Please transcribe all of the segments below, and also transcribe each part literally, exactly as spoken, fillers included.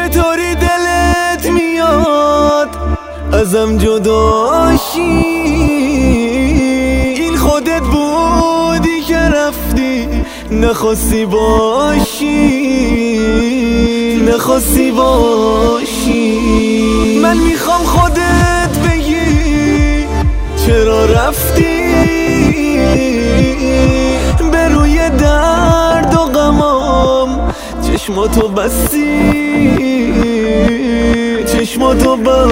چطوری دلت میاد ازم جداشی؟ این خودت بودی که رفتی نخواستی باشی، نخواستی باشی. من میخوام خودت بگی چرا رفتی، به روی درد و غمام چشماتو بستی، چشماتو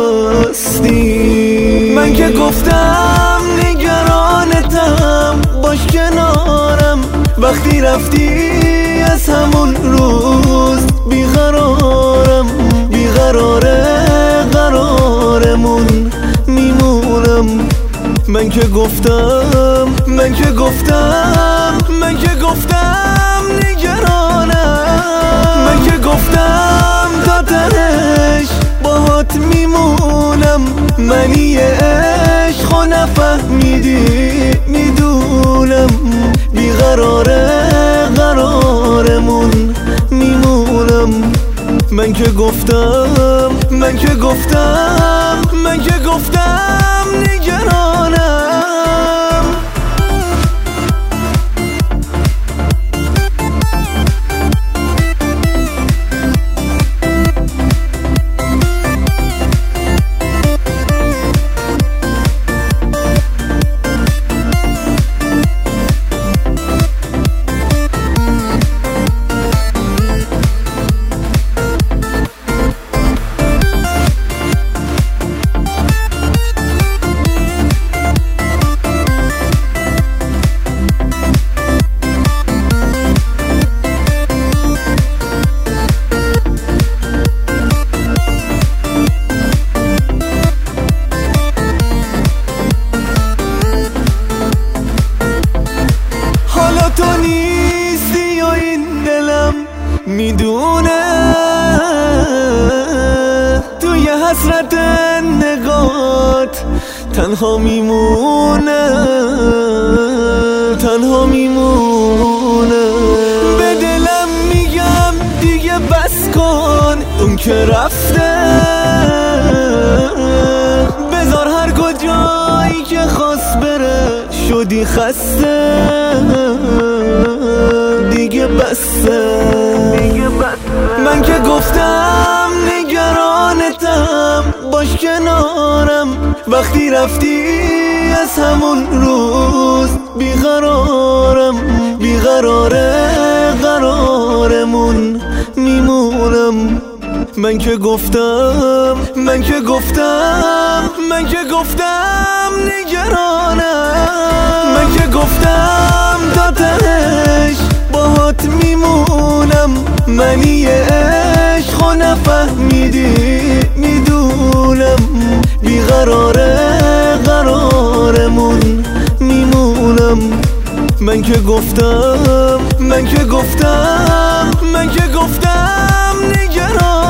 بستی. من که گفتم نگرانتم، باش کنارم. وقتی رفتی از همون روز بیقرارم، بیقراره قرارمون میمونم. من که گفتم، من که گفتم، من که گفتم نگرانم. من که گفتم تا تهش باهات میمونم. منی عشق و نفهمیدی میدونم، بیقراره قرارمون میمونم. من که گفتم، من که گفتم، من که گفتم نگرانم. تو نیستی و این دلم میدونه، توی حسرت نگات تنها میمونه، تنها میمونه. به دلم میگم دیگه بس کن، اون که رفته بذار هر کجایی که خواست بره. شدی خسته دیگه بسه. من که گفتم نگرانتم، باش کنارم. وقتی رفتی از همون روز بیقرارم، بیقراره قرارمون میمونم. من که گفتم، من که گفتم، من که گفتم نگرانم. من که گفتم تا تهش باهات میمونم. منی عشق و نفهمیدی میدونم، بیقراره قرارمون میمونم. من که گفتم، من که گفتم، من که گفتم نگرانم.